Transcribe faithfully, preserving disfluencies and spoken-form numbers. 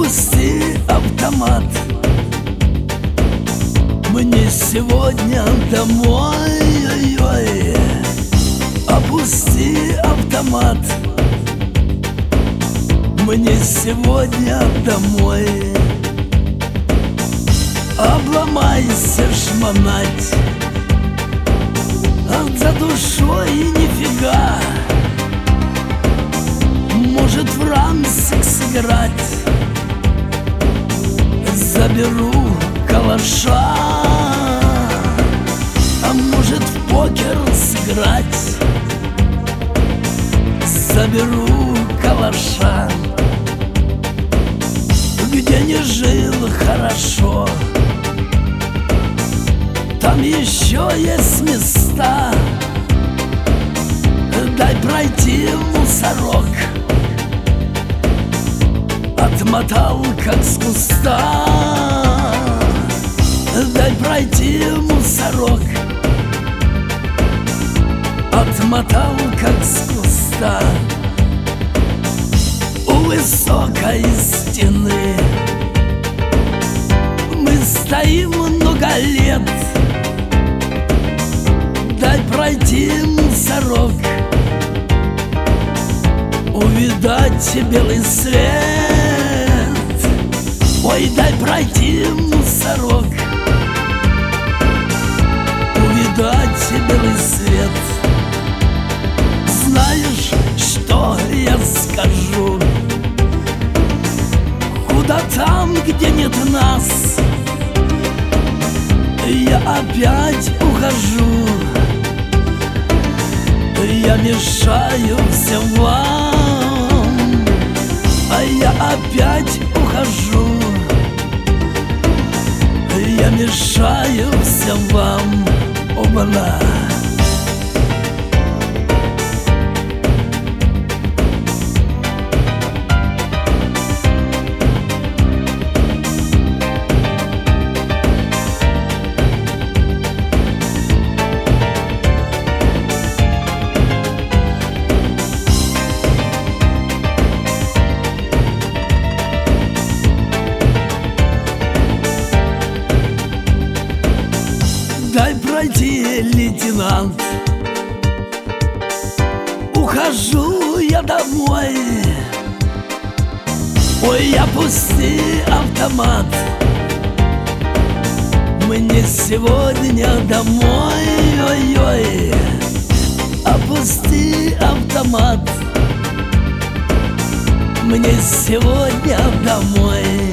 Опусти автомат, мне сегодня домой. Ой-ой. Опусти автомат, мне сегодня домой. Обломайся, шмонать, а за душой нифига. Может, в рамсик сыграть, заберу калаша. А может, в покер сыграть, заберу калаша. Где не жил хорошо, там еще есть места. Дай пройти, мусорок, отмотал, как с куста. Дай пройти, мусорок, отмотал, как с куста. У высокой стены мы стоим много лет. Дай пройти, мусорок, увидать белый свет. Ой, дай пройти, мусорок, увидать белый свет. Знаешь, что я скажу? Куда там, где нет нас, я опять ухожу. Я мешаю всем вам, а я опять ухожу. Я мешаю всем вам. Оба-на! Дай пройти, лейтенант, ухожу я домой. Ой, опусти автомат, мне сегодня домой. Ой-ой. Опусти автомат, мне сегодня домой.